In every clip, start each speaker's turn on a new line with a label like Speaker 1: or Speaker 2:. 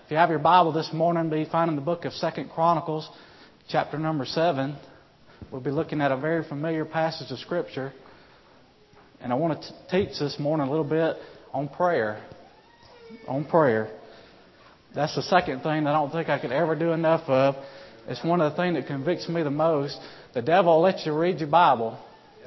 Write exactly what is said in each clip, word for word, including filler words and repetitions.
Speaker 1: If you have your Bible this morning, be finding the book of Second Chronicles, chapter number seven. We'll be looking at a very familiar passage of Scripture. And I want to teach this morning a little bit on prayer. On prayer. That's the second thing that I don't think I could ever do enough of. It's one of the things that convicts me the most. The devil will let you read your Bible,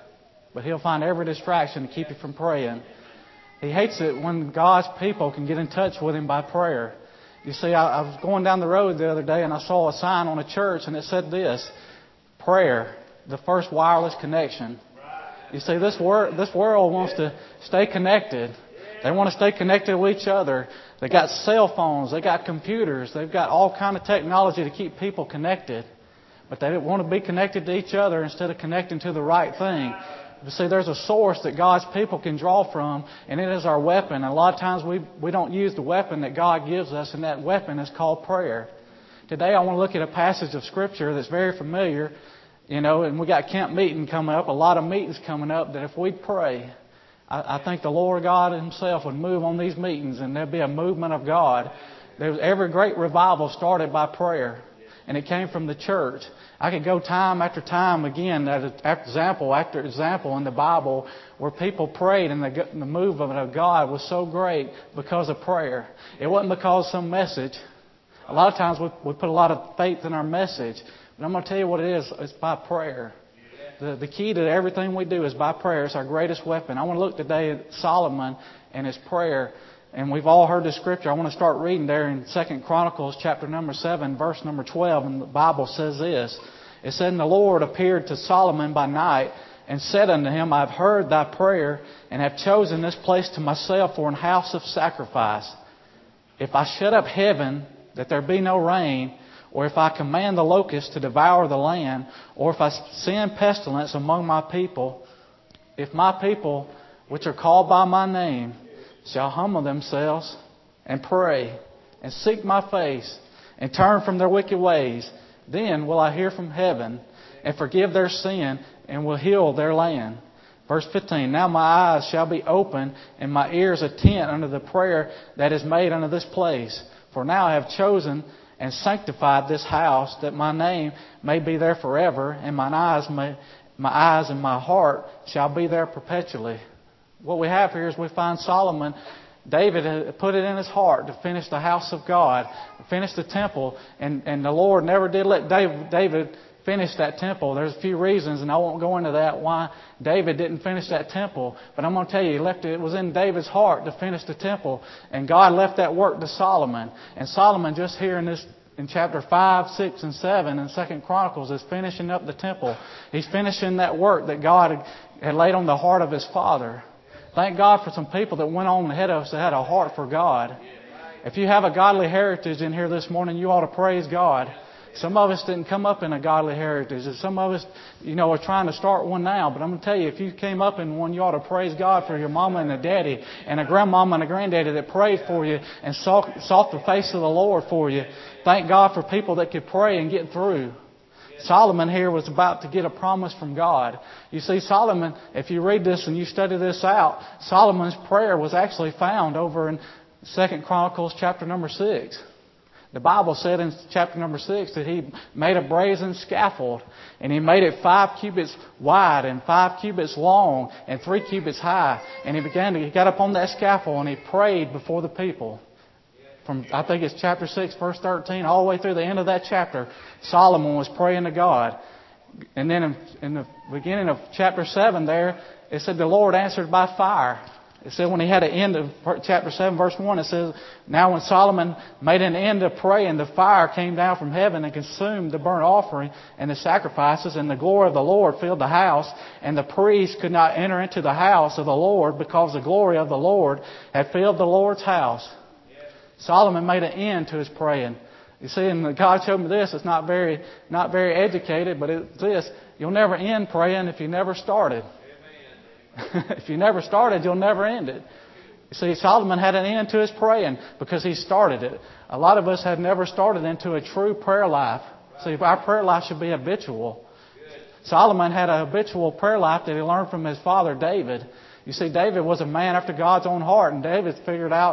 Speaker 1: but he'll find every distraction to keep you from praying. He hates it when God's people can get in touch with Him by prayer. You see, I, I was going down the road the other day and I saw a sign on a church and it said this: prayer, the first wireless connection. You see, this world, this world wants to stay connected. They want to stay connected with each other. They got cell phones, they got computers, they've got all kind of technology to keep people connected. But they want to be connected to each other instead of connecting to the right thing. You see, there's a source that God's people can draw from, and it is our weapon. And a lot of times we, we don't use the weapon that God gives us, and that weapon is called prayer. Today I want to look at a passage of Scripture that's very familiar, you know, and we got camp meeting coming up, a lot of meetings coming up, that if we pray, I, I think the Lord God Himself would move on these meetings, and there'd be a movement of God. There's every great revival started by prayer, and it came from the church. I could go time after time again, at example after example in the Bible where people prayed and the, the movement of God was so great because of prayer. It wasn't because of some message. A lot of times we, we put a lot of faith in our message. But I'm going to tell you what it is. It's by prayer. The, the key to everything we do is by prayer. It's our greatest weapon. I want to look today at Solomon and his prayer. And we've all heard the Scripture. I want to start reading there in Second Chronicles chapter number seven, verse number twelve. And the Bible says this. It said, "And the Lord appeared to Solomon by night and said unto him, I have heard thy prayer and have chosen this place to myself for an house of sacrifice. If I shut up heaven that there be no rain, or if I command the locusts to devour the land, or if I send pestilence among my people, if my people, which are called by my name, shall humble themselves and pray and seek my face and turn from their wicked ways, then will I hear from heaven and forgive their sin and will heal their land." Verse fifteen, "Now my eyes shall be open and my ears attent unto the prayer that is made unto this place. For now I have chosen and sanctified this house, that my name may be there forever, and mine eyes may, my eyes and my heart shall be there perpetually." What we have here is we find Solomon, David put it in his heart to finish the house of God, finish the temple, and, and the Lord never did let David, David finish that temple. There's a few reasons, and I won't go into that, why David didn't finish that temple. But I'm going to tell you, he left it, it was in David's heart to finish the temple, and God left that work to Solomon. And Solomon, just here in this in chapter five, six, and seven in Second Chronicles, is finishing up the temple. He's finishing that work that God had laid on the heart of his father. Thank God for some people that went on ahead of us that had a heart for God. If you have a godly heritage in here this morning, you ought to praise God. Some of us didn't come up in a godly heritage. Some of us, you know, are trying to start one now. But I'm going to tell you, if you came up in one, you ought to praise God for your mama and a daddy and a grandmama and a granddaddy that prayed for you and sought, sought the face of the Lord for you. Thank God for people that could pray and get through. Solomon here was about to get a promise from God. You see, Solomon, if you read this and you study this out, Solomon's prayer was actually found over in Second Chronicles chapter number six. The Bible said in chapter number six that he made a brazen scaffold, and he made it five cubits wide and five cubits long and three cubits high. And he began to, he got up on that scaffold and he prayed before the people. From, I think it's chapter six, verse thirteen, all the way through the end of that chapter, Solomon was praying to God. And then in, in the beginning of chapter seven there, it said the Lord answered by fire. It said when he had an end of chapter seven, verse one, it says, "Now when Solomon made an end of praying, the fire came down from heaven and consumed the burnt offering and the sacrifices, and the glory of the Lord filled the house, and the priests could not enter into the house of the Lord because the glory of the Lord had filled the Lord's house." Solomon made an end to his praying. You see, and God showed me this. It's not very, not very educated, but it's this: you'll never end praying if you never started. If you never started, you'll never end it. You see, Solomon had an end to his praying because he started it. A lot of us have never started into a true prayer life. See, our prayer life should be habitual. Solomon had a habitual prayer life that he learned from his father David. You see, David was a man after God's own heart, and David figured out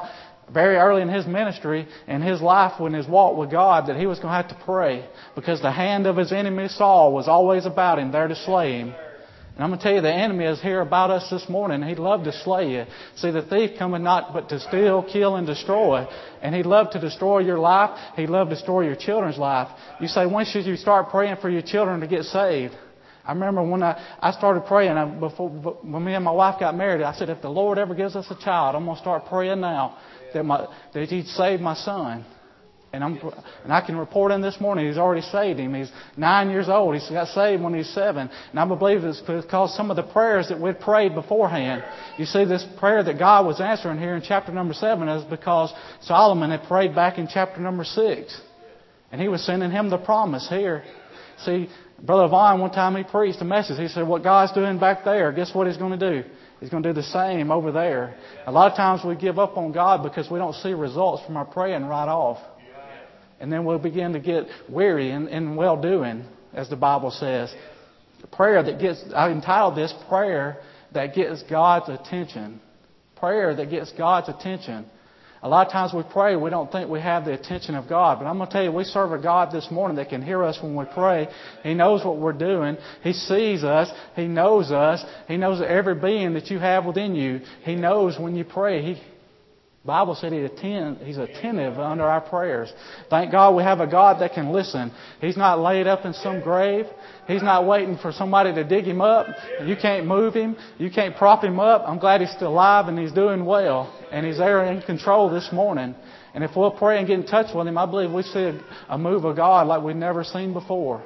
Speaker 1: very early in his ministry and his life, when his walk with God, that he was going to have to pray because the hand of his enemy Saul was always about him, there to slay him. And I'm going to tell you, the enemy is here about us this morning. He'd love to slay you. See, the thief cometh not but to steal, kill, and destroy. And he'd love to destroy your life. He'd love to destroy your children's life. You say, when should you start praying for your children to get saved? I remember when I, I started praying, I, before when me and my wife got married, I said, if the Lord ever gives us a child, I'm going to start praying now that my, that He'd save my son. And I'm and I can report in this morning, He's already saved him. He's nine years old. He got saved when he was seven. And I believe it's because some of the prayers that we'd prayed beforehand. You see, this prayer that God was answering here in chapter number seven is because Solomon had prayed back in chapter number six. And He was sending him the promise here. See, Brother Vaughn, one time he preached a message. He said, what God's doing back there, guess what He's going to do? He's going to do the same over there. A lot of times we give up on God because we don't see results from our praying right off. And then we'll begin to get weary in, in well-doing, as the Bible says. Prayer that gets, I entitled this, Prayer That Gets God's Attention. Prayer that gets God's attention. A lot of times we pray, we don't think we have the attention of God. But I'm going to tell you, we serve a God this morning that can hear us when we pray. He knows what we're doing. He sees us. He knows us. He knows every being that you have within you. He knows when you pray. He The Bible said he attend, He's attentive under our prayers. Thank God we have a God that can listen. He's not laid up in some grave. He's not waiting for somebody to dig Him up. You can't move Him. You can't prop Him up. I'm glad He's still alive and He's doing well. And He's there in control this morning. And if we'll pray and get in touch with Him, I believe we see a, a move of God like we've never seen before.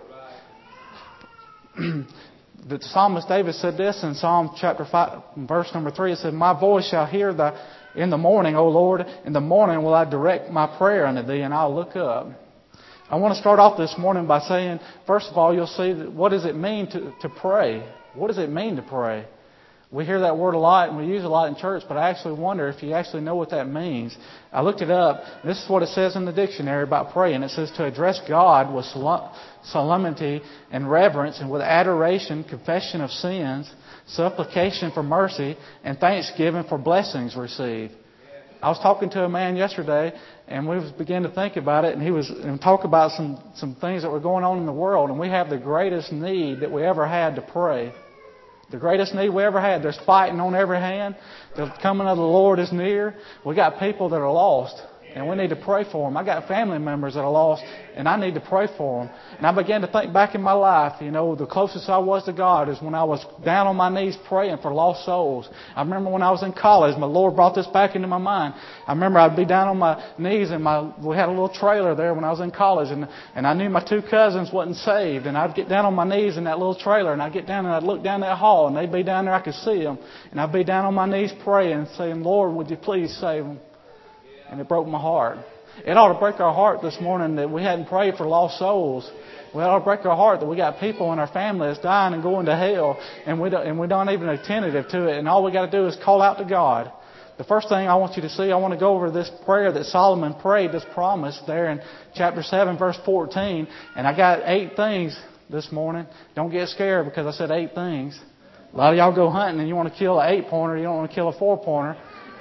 Speaker 1: The psalmist David said this in Psalm chapter five, verse number three. It said, my voice shall hear the in the morning, O Lord, in the morning will I direct my prayer unto Thee, and I'll look up. I want to start off this morning by saying, first of all, you'll see that what does it mean to, to pray? What does it mean to pray? We hear that word a lot and we use it a lot in church, but I actually wonder if you actually know what that means. I looked it up. This is what it says in the dictionary about praying. It says to address God with solemnity and reverence and with adoration, confession of sins, supplication for mercy, and thanksgiving for blessings received. I was talking to a man yesterday, and we began to think about it, and he was and talk about some, some things that were going on in the world, and we have the greatest need that we ever had to pray. The greatest need we ever had. There's fighting on every hand. The coming of the Lord is near. We got people that are lost, and we need to pray for them. I got family members that are lost, and I need to pray for them. And I began to think back in my life, you know, the closest I was to God is when I was down on my knees praying for lost souls. I remember when I was in college, my Lord brought this back into my mind. I remember I'd be down on my knees, and my we had a little trailer there when I was in college, and and I knew my two cousins wasn't saved, and I'd get down on my knees in that little trailer, and I'd get down and I'd look down that hall, and they'd be down there, I could see them, and I'd be down on my knees praying, saying, Lord, would you please save them? And it broke my heart. It ought to break our heart this morning that we hadn't prayed for lost souls. It ought to break our heart that we got people in our family that's dying and going to hell, and we don't, and we don't even attentive to it. And all we got to do is call out to God. The first thing I want you to see, I want to go over this prayer that Solomon prayed, this promise there in chapter seven, verse fourteen. And I got eight things this morning. Don't get scared because I said eight things. A lot of y'all go hunting and you want to kill an eight-pointer. You don't want to kill a four-pointer.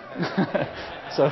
Speaker 1: so...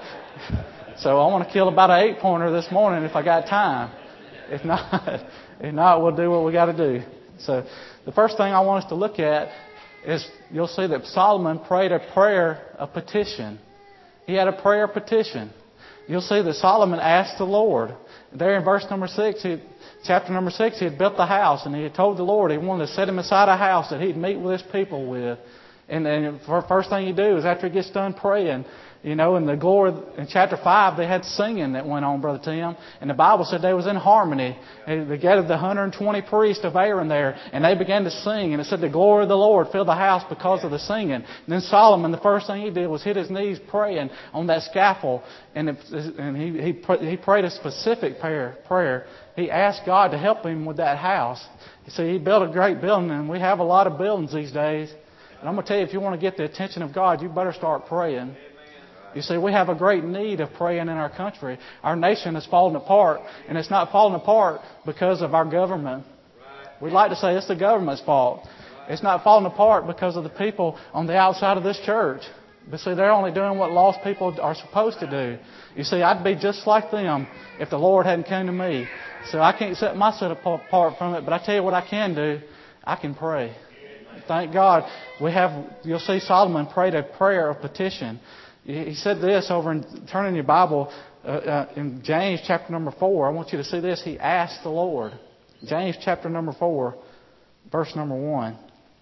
Speaker 1: So I want to kill about an eight-pointer this morning if I got time. If not, if not, we'll do what we got to do. So the first thing I want us to look at is you'll see that Solomon prayed a prayer, a petition. He had a prayer petition. You'll see that Solomon asked the Lord. There in verse number six, he, chapter number six, he had built the house, and he had told the Lord he wanted to set him aside a house that he'd meet with his people with. And, and the first thing you do is after he gets done praying, you know, in the glory, in chapter five, they had singing that went on, Brother Tim. And the Bible said they was in harmony. They, they gathered the one hundred twenty priests of Aaron there, and they began to sing. And it said the glory of the Lord filled the house because of the singing. And then Solomon, the first thing he did was hit his knees praying on that scaffold. And, it, and he, he, he prayed a specific prayer, prayer. He asked God to help him with that house. You see, he built a great building, and we have a lot of buildings these days. And I'm going to tell you, if you want to get the attention of God, you better start praying. You see, we have a great need of praying in our country. Our nation is falling apart, and it's not falling apart because of our government. We'd like to say it's the government's fault. It's not falling apart because of the people on the outside of this church. But see, they're only doing what lost people are supposed to do. You see, I'd be just like them if the Lord hadn't come to me. So I can't set myself apart from it. But I tell you what I can do. I can pray. Thank God. We have, you'll see Solomon prayed a prayer of petition. He said this over in, turn in your Bible, uh, uh, in James chapter number four. I want you to see this. He asked the Lord. James chapter number four, verse number one.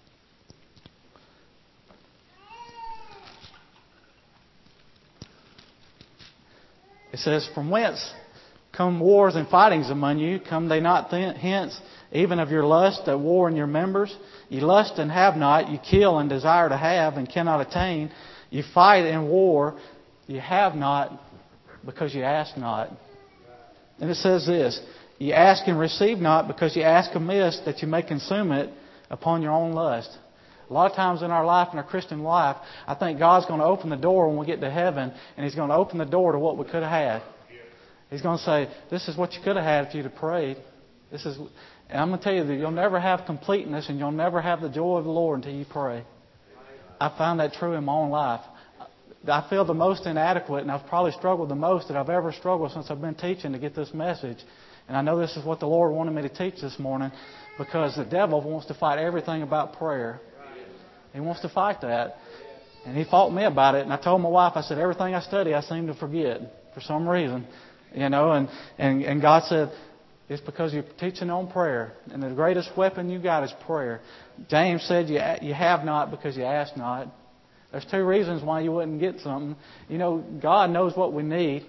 Speaker 1: It says, "From whence come wars and fightings among you? Come they not th- hence, even of your lust that war in your members? You lust and have not, you kill and desire to have and cannot attain. You fight in war, you have not because you ask not." And it says this, "You ask and receive not because you ask amiss, that you may consume it upon your own lust." A lot of times in our life, in our Christian life, I think God's going to open the door when we get to heaven, and He's going to open the door to what we could have had. He's going to say, "This is what you could have had if you'd have prayed." This is, and I'm going to tell you that you'll never have completeness and you'll never have the joy of the Lord until you pray. I found that true in my own life. I feel the most inadequate, and I've probably struggled the most that I've ever struggled since I've been teaching to get this message. And I know this is what the Lord wanted me to teach this morning, because the devil wants to fight everything about prayer. He wants to fight that. And he fought me about it. And I told my wife, I said, everything I study, I seem to forget for some reason. You know, and, and, and God said, it's because you're teaching on prayer. And the greatest weapon you got is prayer. James said, you, you have not because you ask not. There's two reasons why you wouldn't get something. You know, God knows what we need.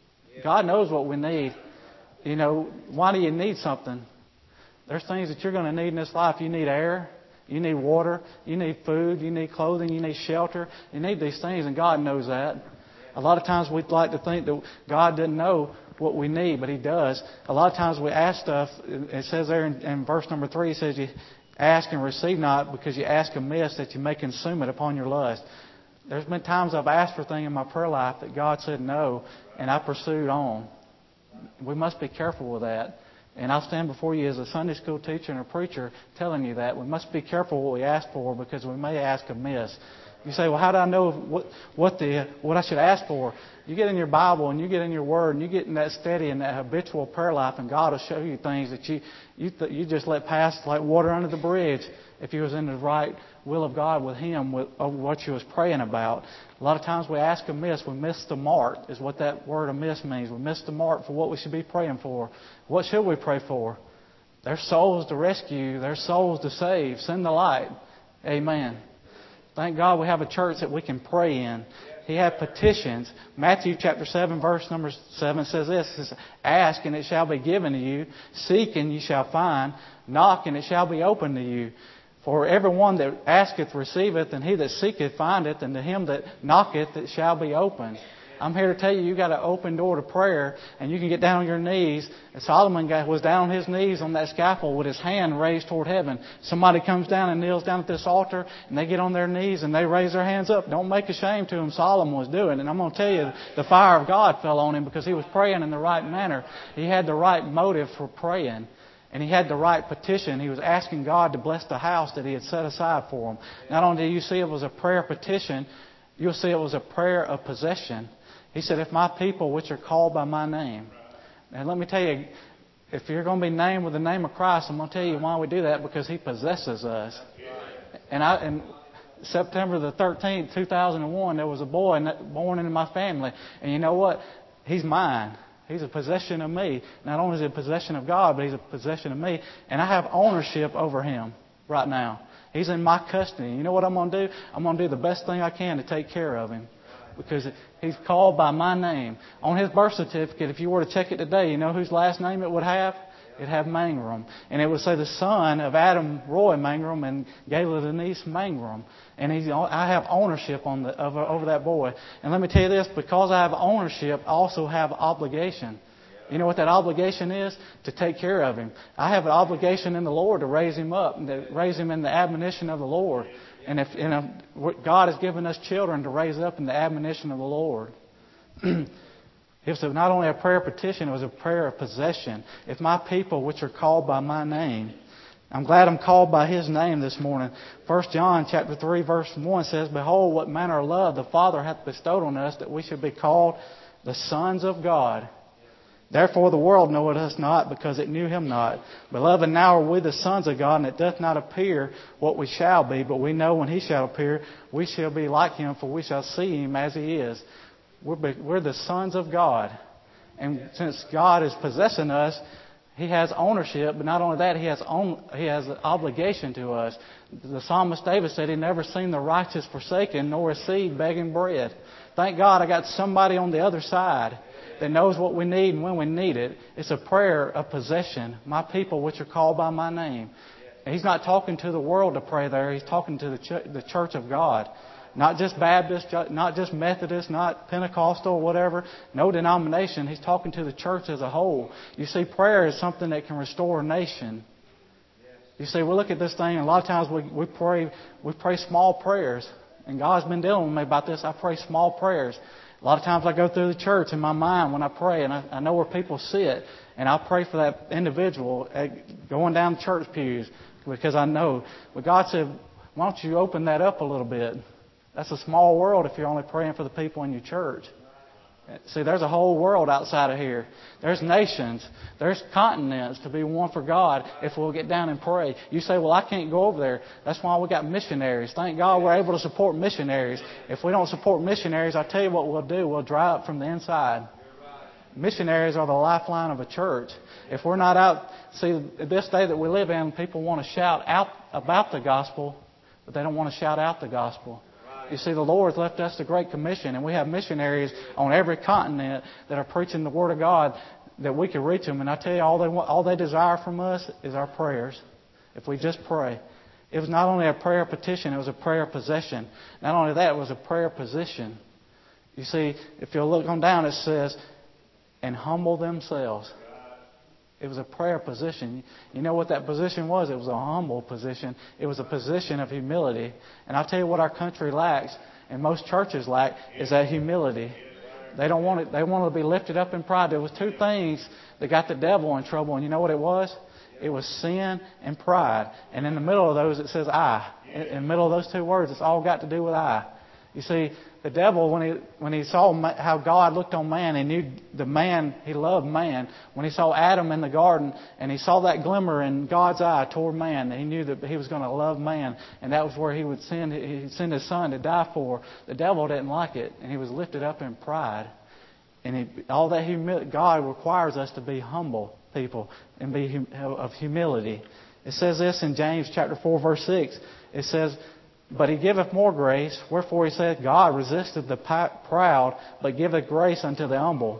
Speaker 1: God knows what we need. You know, why do you need something? There's things that you're going to need in this life. You need air. You need water. You need food. You need clothing. You need shelter. You need these things, and God knows that. A lot of times we'd like to think that God didn't know what we need, but He does. A lot of times we ask stuff. It says there in, in verse number three, it says you ask and receive not because you ask amiss, that you may consume it upon your lust. There's been times I've asked for things in my prayer life that God said no, and I pursued on. We must be careful with that. And I'll stand before you as a Sunday school teacher and a preacher telling you that. We must be careful what we ask for, because we may ask amiss. You say, well, how do I know what what the what I should ask for? You get in your Bible and you get in your Word and you get in that steady and that habitual prayer life, and God will show you things that you you th- you just let pass like water under the bridge if you was in the right will of God with Him, with of what you was praying about. A lot of times we ask amiss, we miss the mark, is what that word amiss means. We miss the mark for what we should be praying for. What should we pray for? There's souls to rescue. There's souls to save. Send the light. Amen. Thank God we have a church that we can pray in. He had petitions. Matthew chapter seven, verse number seven says this. It says, "Ask and it shall be given to you. Seek and ye shall find. Knock and it shall be opened to you. For everyone that asketh receiveth, and he that seeketh findeth, and to him that knocketh it shall be opened." I'm here to tell you, you got an open door to prayer, and you can get down on your knees. And Solomon was down on his knees on that scaffold with his hand raised toward heaven. Somebody comes down and kneels down at this altar, and they get on their knees and they raise their hands up. Don't make a shame to him. Solomon was doing, and I'm going to tell you, the fire of God fell on him because he was praying in the right manner. He had the right motive for praying. And he had the right petition. He was asking God to bless the house that He had set aside for him. Not only do you see it was a prayer petition, you'll see it was a prayer of possession. He said, "If my people, which are called by my name." And let me tell you, if you're going to be named with the name of Christ, I'm going to tell you why we do that, because He possesses us. And I, and September the thirteenth, two thousand one, there was a boy born into my family. And you know what? He's mine. He's a possession of me. Not only is he a possession of God, but he's a possession of me. And I have ownership over him right now. He's in my custody. You know what I'm going to do? I'm going to do the best thing I can to take care of him, because he's called by my name. On his birth certificate, if you were to check it today, you know whose last name it would have? It'd have Mangrum. And it would say the son of Adam Roy Mangrum and Gayla Denise Mangrum. And he's, I have ownership on the, over, over that boy. And let me tell you this, because I have ownership, I also have obligation. You know what that obligation is? To take care of him. I have an obligation in the Lord to raise him up and to raise him in the admonition of the Lord. And if you know, God has given us children to raise up in the admonition of the Lord. It was not only a prayer petition, it was a prayer of possession. If my people, which are called by my name. I'm glad I'm called by His name this morning. First John chapter three verse one says, Behold, what manner of love the Father hath bestowed on us, that we should be called the sons of God. Therefore the world knoweth us not, because it knew Him not. Beloved, now are we the sons of God, and it doth not appear what we shall be, but we know when He shall appear, we shall be like Him, for we shall see Him as He is. We're, we're the sons of God. And since God is possessing us, He has ownership, but not only that, He has own, He has an obligation to us. The psalmist David said he never seen the righteous forsaken, nor a seed begging bread. Thank God I got somebody on the other side that knows what we need and when we need it. It's a prayer of possession. My people which are called by my name. And He's not talking to the world to pray there. He's talking to the ch- the church of God. Not just Baptist, not just Methodist, not Pentecostal, whatever. No denomination. He's talking to the church as a whole. You see, prayer is something that can restore a nation. You see, we look at this thing, and a lot of times we, we pray we pray small prayers. And God's been dealing with me about this. I pray small prayers. A lot of times I go through the church in my mind when I pray, and I, I know where people sit, and I pray for that individual going down the church pews, because I know. But God said, why don't you open that up a little bit? That's a small world if you're only praying for the people in your church. See, there's a whole world outside of here. There's nations. There's continents to be won for God if we'll get down and pray. You say, well, I can't go over there. That's why we got missionaries. Thank God we're able to support missionaries. If we don't support missionaries, I tell you what we'll do. We'll dry up from the inside. Missionaries are the lifeline of a church. If we're not out, see, this day that we live in, people want to shout out about the gospel, but they don't want to shout out the gospel. You see, the Lord has left us the Great Commission, and we have missionaries on every continent that are preaching the Word of God that we can reach them. And I tell you, all they want, all they desire from us is our prayers. If we just pray. It was not only a prayer petition, it was a prayer possession. Not only that, it was a prayer position. You see, if you look on down, it says, and humble themselves. It was a prayer position. You know what that position was? It was a humble position. It was a position of humility. And I'll tell you what our country lacks, and most churches lack, is that humility. They don't want it. They want to be lifted up in pride. There was two things that got the devil in trouble, and you know what it was? It was sin and pride. And in the middle of those, it says I. In the middle of those two words, it's all got to do with I. You see, the devil, when he when he saw how God looked on man, he knew the man, he loved man. When he saw Adam in the garden and he saw that glimmer in God's eye toward man, he knew that he was going to love man. And that was where he would send, he'd send his son to die for. The devil didn't like it, and he was lifted up in pride. And he, all that humility, God requires us to be humble people and be hum, of humility. It says this in James chapter four, verse six. It says, but He giveth more grace. Wherefore He said, God resisteth the proud, but giveth grace unto the humble.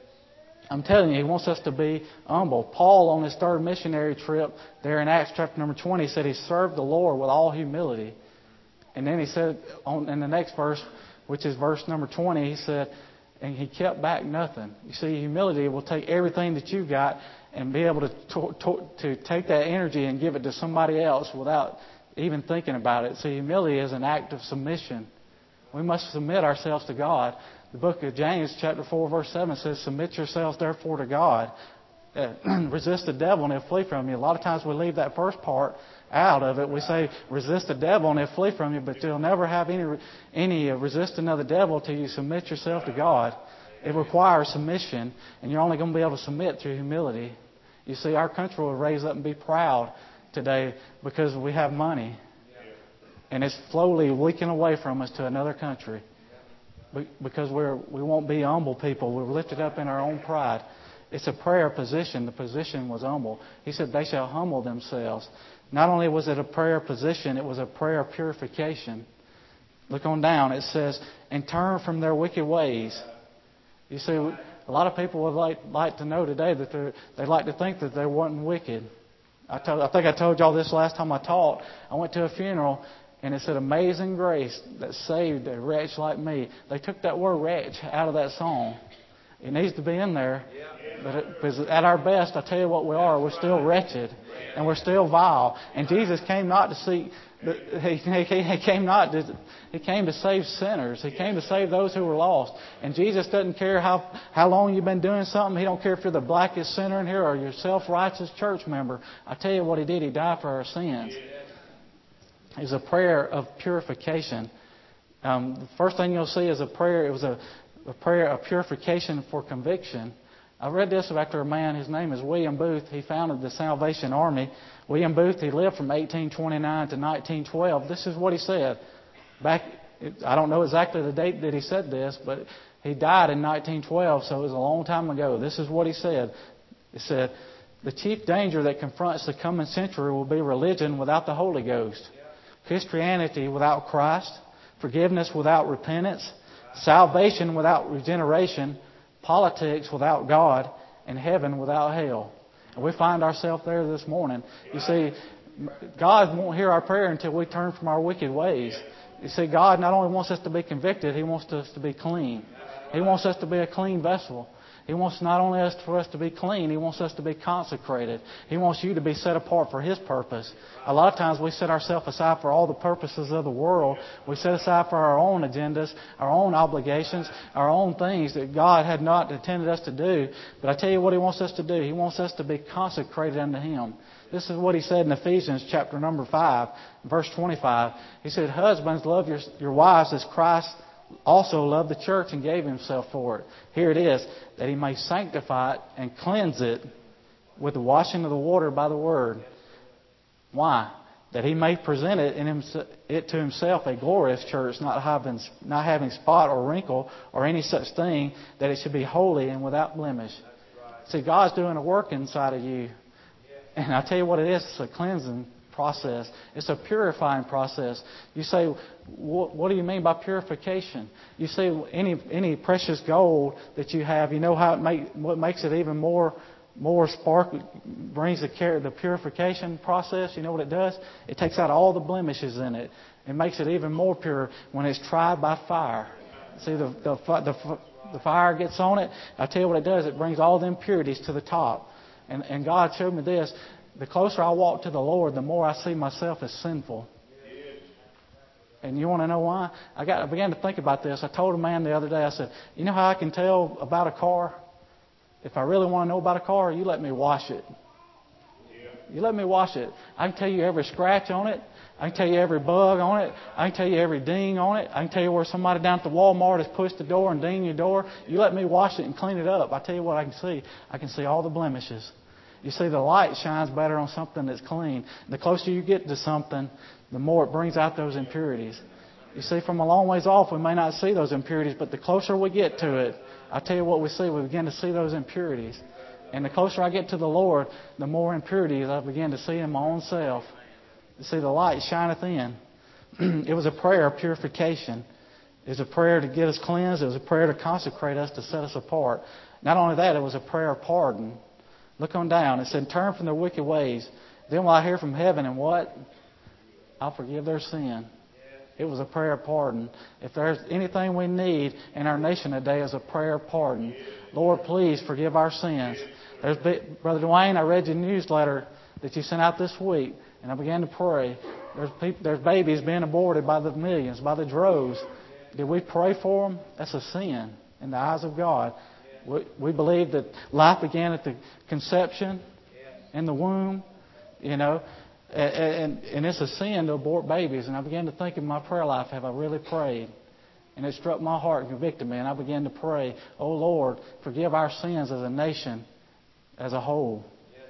Speaker 1: I'm telling you, He wants us to be humble. Paul, on his third missionary trip, there in Acts chapter number twenty, said he served the Lord with all humility. And then he said, on, in the next verse, which is verse number twenty, he said, and he kept back nothing. You see, humility will take everything that you've got and be able to, to, to, to take that energy and give it to somebody else without even thinking about it. See, humility is an act of submission. We must submit ourselves to God. The book of James, chapter four, verse seven says, submit yourselves therefore to God. Uh, resist the devil and he'll flee from you. A lot of times we leave that first part out of it. We say, resist the devil and he'll flee from you, but you'll never have any any resisting of the devil till you submit yourself to God. It requires submission, and you're only going to be able to submit through humility. You see, our country will raise up and be proud today because we have money. And it's slowly leaking away from us to another country. Because we're, we won't be humble people. We're lifted up in our own pride. It's a prayer position. The position was humble. He said, they shall humble themselves. Not only was it a prayer position, it was a prayer of purification. Look on down. It says, and turn from their wicked ways. You see, a lot of people would like, like to know today that they like to think that they weren't wicked. I, told, I think I told y'all this last time I taught. I went to a funeral, and it said, amazing grace that saved a wretch like me. They took that word wretch out of that song. It needs to be in there. But it, because at our best, I tell you what we are, we're still wretched. And we're still vile. And Jesus came not to seek, he, he, he came not to, he came to save sinners. He came to save those who were lost. And Jesus doesn't care how, how long you've been doing something. He don't care if you're the blackest sinner in here or you're a self-righteous church member. I tell you what He did. He died for our sins. It was a prayer of purification. Um, the first thing you'll see is a prayer. It was a, a prayer of purification for conviction. I read this after a man, his name is William Booth. He founded the Salvation Army. William Booth, he lived from eighteen twenty-nine to nineteen twelve. This is what he said. Back, I don't know exactly the date that he said this, but he died in nineteen twelve, so it was a long time ago. This is what he said. He said, "The chief danger that confronts the coming century will be religion without the Holy Ghost, Christianity without Christ, forgiveness without repentance, salvation without regeneration, politics without God, and heaven without hell." And we find ourselves there this morning. You see, God won't hear our prayer until we turn from our wicked ways. You see, God not only wants us to be convicted, He wants us to be clean. He wants us to be a clean vessel. He wants not only us for us to be clean, He wants us to be consecrated. He wants you to be set apart for His purpose. A lot of times we set ourselves aside for all the purposes of the world. We set aside for our own agendas, our own obligations, our own things that God had not intended us to do. But I tell you what He wants us to do. He wants us to be consecrated unto Him. This is what He said in Ephesians chapter number five, verse twenty-five. He said, "Husbands, love your, your wives as Christ also loved the church and gave Himself for it." Here it is, that He may sanctify it and cleanse it with the washing of the water by the word. Why? That He may present it, in himself, it to Himself a glorious church, not having, not having spot or wrinkle or any such thing, that it should be holy and without blemish. See, God's doing a work inside of you. And I tell you what it is, it's a cleansing process. It's a purifying process. You say, what, what do you mean by purification? You see, any any precious gold that you have, you know how it make what makes it even more more spark brings the care the purification process. You know what it does? It takes out all the blemishes in it. It makes it even more pure when it's tried by fire. See, the the the, the fire gets on it. I tell you what it does. It brings all the impurities to the top. And and God showed me this. The closer I walk to the Lord, the more I see myself as sinful. And you want to know why? I got I began to think about this. I told a man the other day, I said, you know how I can tell about a car? If I really want to know about a car, you let me wash it. You let me wash it. I can tell you every scratch on it. I can tell you every bug on it. I can tell you every ding on it. I can tell you where somebody down at the Walmart has pushed the door and dinged your door. You let me wash it and clean it up. I tell you what I can see. I can see all the blemishes. You see, the light shines better on something that's clean. The closer you get to something, the more it brings out those impurities. You see, from a long ways off, we may not see those impurities, but the closer we get to it, I tell you what we see, we begin to see those impurities. And the closer I get to the Lord, the more impurities I begin to see in my own self. You see, the light shineth in. It was a prayer of purification. It was a prayer to get us cleansed. It was a prayer to consecrate us, to set us apart. Not only that, it was a prayer of pardon. Look on down. It said, "Turn from their wicked ways. Then will I hear from heaven, and what? I'll forgive their sin." It was a prayer of pardon. If there's anything we need in our nation today, is a prayer of pardon. Lord, please forgive our sins. There's Brother Dwayne, I read your newsletter that you sent out this week, and I began to pray. There's people, there's babies being aborted by the millions, by the droves. Did we pray for them? That's a sin in the eyes of God. We, we believe that life began at the conception, in the womb, you know, and, and, and it's a sin to abort babies. And I began to think in my prayer life, have I really prayed? And it struck my heart and convicted me. And I began to pray, oh Lord, forgive our sins as a nation, as a whole.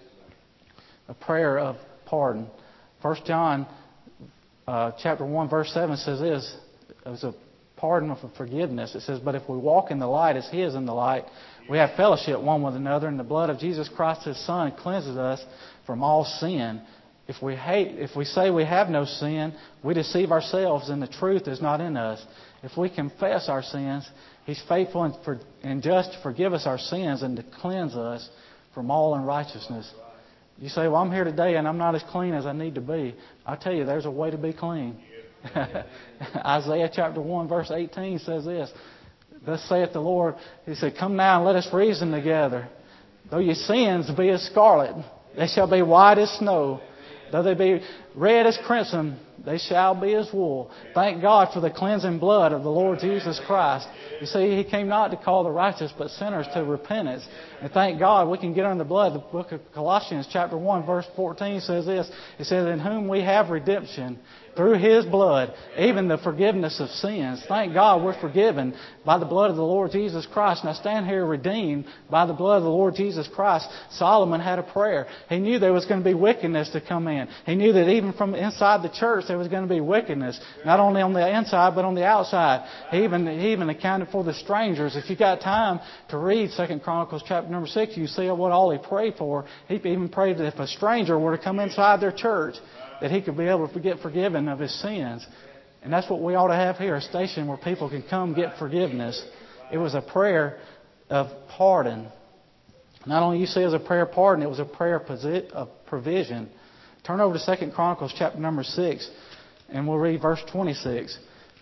Speaker 1: A prayer of pardon. First John uh, chapter one, verse seven says this. It was a pardon for forgiveness. It says, "But if we walk in the light as He is in the light, we have fellowship one with another, and the blood of Jesus Christ, His Son, cleanses us from all sin. If we hate, if we say we have no sin, we deceive ourselves, and the truth is not in us. If we confess our sins, He's faithful and, for, and just to forgive us our sins and to cleanse us from all unrighteousness." You say, "Well, I'm here today and I'm not as clean as I need to be." I tell you, there's a way to be clean. Isaiah chapter one, verse eighteen says this. Thus saith the Lord. He said, come now and let us reason together. Though your sins be as scarlet, they shall be white as snow. Though they be red as crimson, they shall be as wool. Thank God for the cleansing blood of the Lord Jesus Christ. You see, He came not to call the righteous, but sinners to repentance. And thank God we can get under the blood. The book of Colossians chapter one, verse fourteen says this. It says, in whom we have redemption through His blood, even the forgiveness of sins. Thank God we're forgiven by the blood of the Lord Jesus Christ. And I stand here redeemed by the blood of the Lord Jesus Christ. Solomon had a prayer. He knew there was going to be wickedness to come in. He knew that even from inside the church there was going to be wickedness. Not only on the inside, but on the outside. He even, he even accounted for the strangers. If you got time to read Second Chronicles chapter number six, you see what all he prayed for. He even prayed that if a stranger were to come inside their church, that he could be able to get forgiven of his sins. And that's what we ought to have here, a station where people can come get forgiveness. It was a prayer of pardon. Not only you see it as a prayer of pardon, it was a prayer of provision. Turn over to Second Chronicles chapter number six, and we'll read verse twenty-six.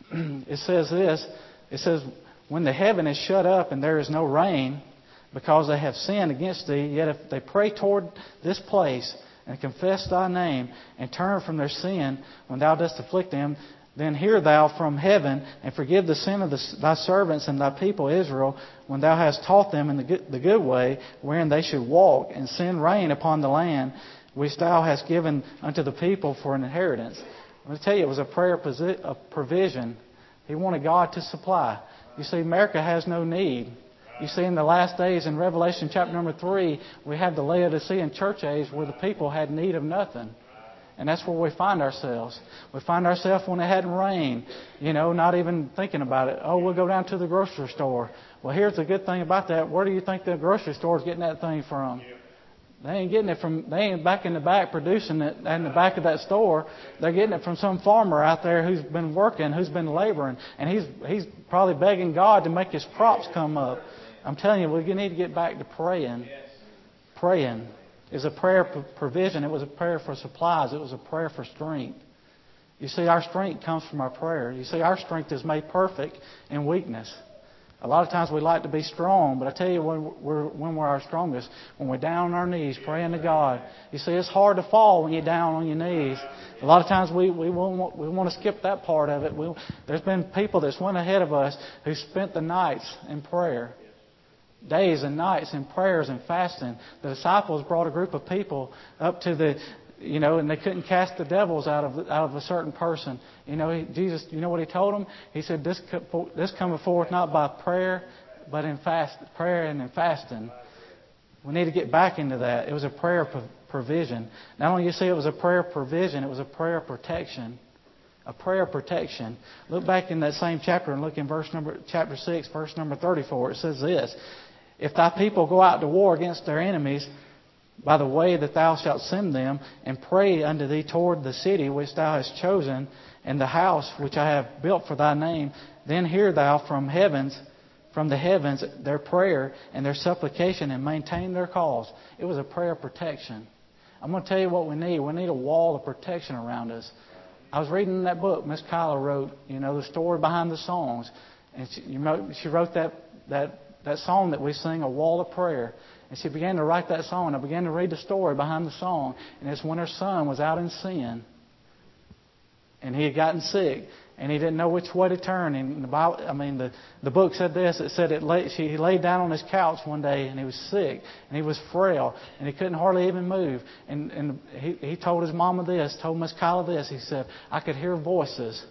Speaker 1: It says this. It says, when the heaven is shut up and there is no rain, because they have sinned against thee, yet if they pray toward this place, and confess thy name, and turn from their sin when thou dost afflict them, then hear thou from heaven, and forgive the sin of the, thy servants and thy people Israel, when thou hast taught them in the good, the good way wherein they should walk, and send rain upon the land which thou hast given unto the people for an inheritance. I'm going to tell you, it was a prayer of provision. He wanted God to supply. You see, America has no need. You see, in the last days, in Revelation chapter number three, we have the Laodicean church age where the people had need of nothing. And that's where we find ourselves. We find ourselves when it hadn't rained, you know, not even thinking about it. Oh, we'll go down to the grocery store. Well, here's the good thing about that. Where do you think the grocery store is getting that thing from? They ain't getting it from, they ain't back in the back producing it in the back of that store. They're getting it from some farmer out there who's been working, who's been laboring. And he's he's probably begging God to make his crops come up. I'm telling you, we need to get back to praying. Praying is a prayer for provision. It was a prayer for supplies. It was a prayer for strength. You see, our strength comes from our prayer. You see, our strength is made perfect in weakness. A lot of times we like to be strong, but I tell you when we're, when we're our strongest, when we're down on our knees praying to God. You see, it's hard to fall when you're down on your knees. A lot of times we, we, want, we want to skip that part of it. We, there's been people that's went ahead of us who spent the nights in prayer. Days and nights in prayers and fasting. The disciples brought a group of people up to the, you know, and they couldn't cast the devils out of out of a certain person. You know, he, Jesus, you know what He told them? He said, "This this cometh forth not by prayer, but in fast prayer and in fasting." We need to get back into that. It was a prayer of provision. Not only you see, it was a prayer of provision. It was a prayer of protection. A prayer of protection. Look back in that same chapter and look in verse number chapter six, verse number thirty-four. It says this. If thy people go out to war against their enemies by the way that thou shalt send them, and pray unto thee toward the city which thou hast chosen, and the house which I have built for thy name, then hear thou from heavens, from the heavens, their prayer and their supplication, and maintain their cause. It was a prayer of protection. I'm going to tell you what we need. We need a wall of protection around us. I was reading that book Miss Kyla wrote, you know, the story behind the songs. And she, you know, she wrote that, that, that song that we sing, A Wall of Prayer. And she began to write that song. I began to read the story behind the song. And it's when her son was out in sin. And he had gotten sick. And he didn't know which way to turn. And the Bible, I mean, the, the book said this. It said it lay, she, he laid down on his couch one day and he was sick. And he was frail. And he couldn't hardly even move. And, and he, he told his mama this, told Miss Kyla this. He said, I could hear voices.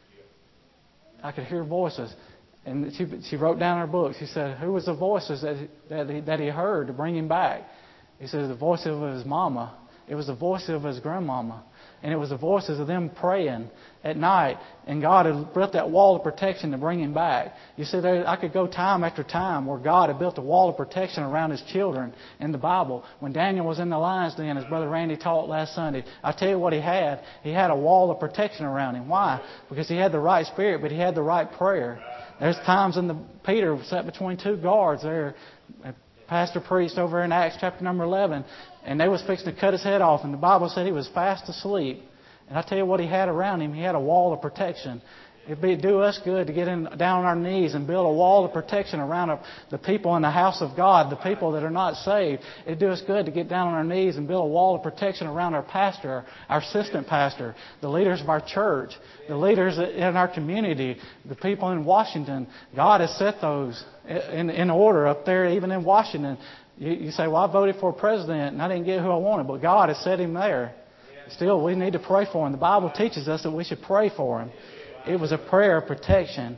Speaker 1: I could hear voices. And she, she wrote down in her book. She said, who was the voices that he, that, he, that he heard to bring him back? He said, the voice of his mama. It was the voice of his grandmama. And it was the voices of them praying at night. And God had built that wall of protection to bring him back. You see, there, I could go time after time where God had built a wall of protection around His children in the Bible. When Daniel was in the lion's den, as Brother Randy taught last Sunday, I tell you what he had. He had a wall of protection around him. Why? Because he had the right spirit, but he had the right prayer. There's times in the Peter sat between two guards there. Pastor preached over in Acts chapter number eleven, and they was fixing to cut his head off, and the Bible said he was fast asleep. And I tell you what he had around him. He had a wall of protection. It'd be, do us good to get in, down on our knees and build a wall of protection around the people in the house of God, the people that are not saved. It'd do us good to get down on our knees and build a wall of protection around our pastor, our assistant pastor, the leaders of our church, the leaders in our community, the people in Washington. God has set those in, in order up there, even in Washington. You, you say, well, I voted for a president and I didn't get who I wanted, but God has set him there. Still, we need to pray for him. The Bible teaches us that we should pray for him. It was a prayer of protection.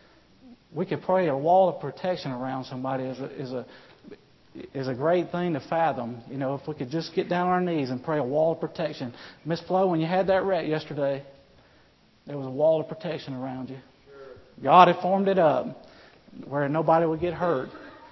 Speaker 1: We could pray a wall of protection around somebody is a, is a is a great thing to fathom. You know, if we could just get down on our knees and pray a wall of protection. Miss Flo, when you had that wreck yesterday, there was a wall of protection around you. God had formed it up where nobody would get hurt.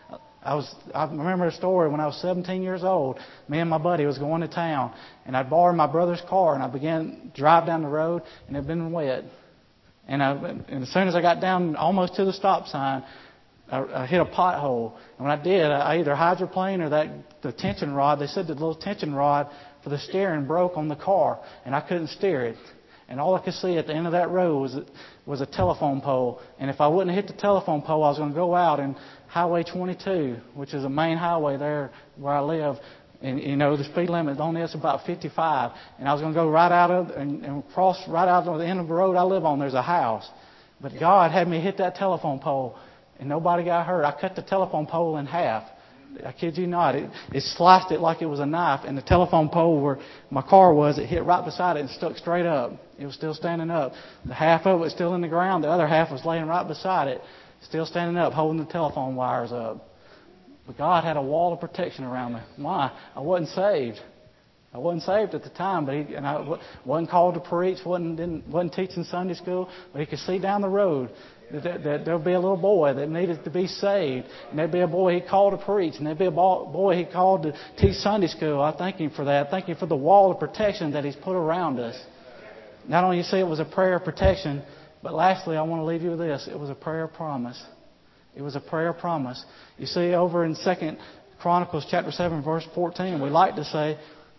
Speaker 1: I was I remember a story when I was seventeen years old. Me and my buddy was going to town, and I borrowed my brother's car, and I began to drive down the road, and it had been wet. And, I, and as soon as I got down almost to the stop sign, I, I hit a pothole. And when I did, I either hydroplaned or that the tension rod. They said the little tension rod for the steering broke on the car, and I couldn't steer it. And all I could see at the end of that road was was a telephone pole. And if I wouldn't hit the telephone pole, I was going to go out in Highway twenty-two, which is a main highway there where I live. And, you know, the speed limit on this is about fifty-five. And I was going to go right out of and, and cross right out of the end of the road I live on. There's a house. But God had me hit that telephone pole, and nobody got hurt. I cut the telephone pole in half. I kid you not. It, it sliced it like it was a knife. And the telephone pole where my car was, it hit right beside it and stuck straight up. It was still standing up. The half of it was still in the ground. The other half was laying right beside it, still standing up, holding the telephone wires up. But God had a wall of protection around me. Why? I wasn't saved. I wasn't saved at the time, but he, and I wasn't called to preach, wasn't didn't, wasn't teaching Sunday school. But he could see down the road that, that, that there'd be a little boy that needed to be saved, and there'd be a boy he called to preach, and there'd be a boy he called to teach Sunday school. I thank him for that. I thank him for the wall of protection that he's put around us. Not only you see it was a prayer of protection, but lastly, I want to leave you with this: it was a prayer of promise. It was a prayer promise. You see, over in Second Chronicles chapter seven, verse fourteen, we like to say,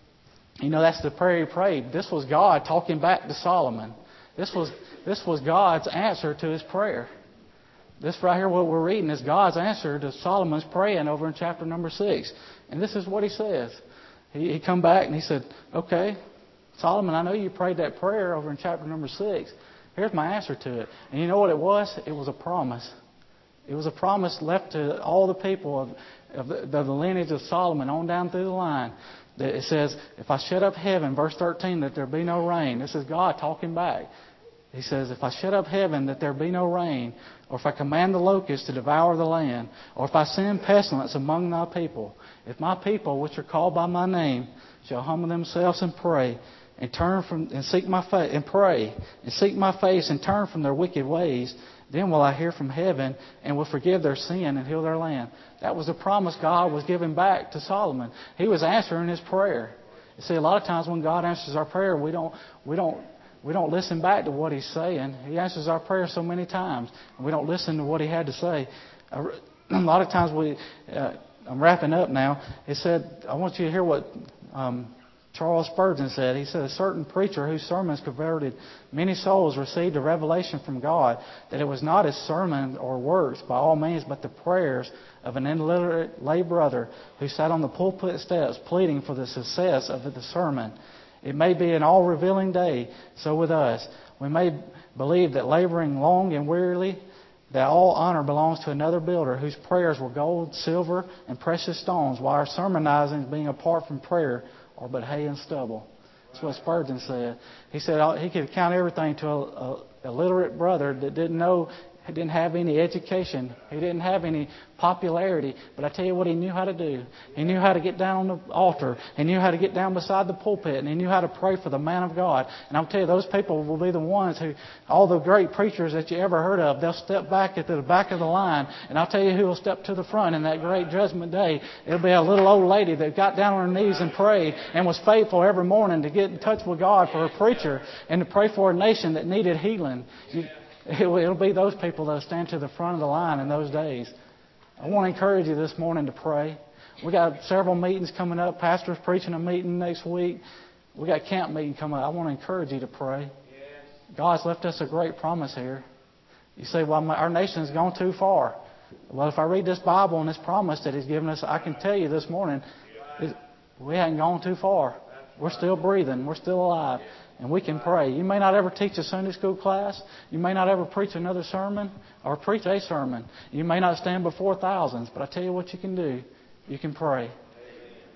Speaker 1: you know, that's the prayer he prayed. This was God talking back to Solomon. This was this was God's answer to his prayer. This right here, what we're reading, is God's answer to Solomon's praying over in chapter number six. And this is what he says. He, he come back and he said, okay, Solomon, I know you prayed that prayer over in chapter number six. Here's my answer to it. And you know what it was? It was a promise. It was a promise left to all the people of, of, the, of the lineage of Solomon on down through the line. That it says, if I shut up heaven, verse thirteen, that there be no rain. This is God talking back. He says, if I shut up heaven, that there be no rain, or if I command the locusts to devour the land, or if I send pestilence among thy people, if my people, which are called by my name, shall humble themselves and pray, and turn from and seek my face and pray, and seek my face and turn from their wicked ways, then will I hear from heaven and will forgive their sin and heal their land. That was the promise God was giving back to Solomon. He was answering his prayer. You see, a lot of times when God answers our prayer, we don't we don't we don't listen back to what He's saying. He answers our prayer so many times, and we don't listen to what He had to say. A lot of times we, uh, I'm wrapping up now. It said, I want you to hear what um, Charles Spurgeon said. He said, a certain preacher whose sermons converted many souls received a revelation from God that it was not his sermon or works by all means, but the prayers of an illiterate lay brother who sat on the pulpit steps pleading for the success of the sermon. It may be an all-revealing day, so with us. We may believe that laboring long and wearily, that all honor belongs to another builder whose prayers were gold, silver, and precious stones, while our sermonizing, being apart from prayer, are but hay and stubble. That's what Spurgeon said. He said he could count everything to a, a illiterate brother that didn't know, didn't have any education. He didn't have any popularity. But I tell you what he knew how to do. He knew how to get down on the altar. He knew how to get down beside the pulpit. And he knew how to pray for the man of God. And I'll tell you, those people will be the ones who, all the great preachers that you ever heard of, they'll step back at the back of the line. And I'll tell you who will step to the front in that great judgment day. It'll be a little old lady that got down on her knees and prayed and was faithful every morning to get in touch with God for a preacher and to pray for a nation that needed healing. You, It'll be those people that will stand to the front of the line in those days. I want to encourage you this morning to pray. We got several meetings coming up. Pastor's preaching a meeting next week. We got camp meeting coming up. I want to encourage you to pray. God's left us a great promise here. You say, well, our nation's gone too far. Well, if I read this Bible and this promise that He's given us, I can tell you this morning, it, we haven't gone too far. We're still breathing. We're still alive. And we can pray. You may not ever teach a Sunday school class. You may not ever preach another sermon or preach a sermon. You may not stand before thousands. But I tell you what you can do. You can pray.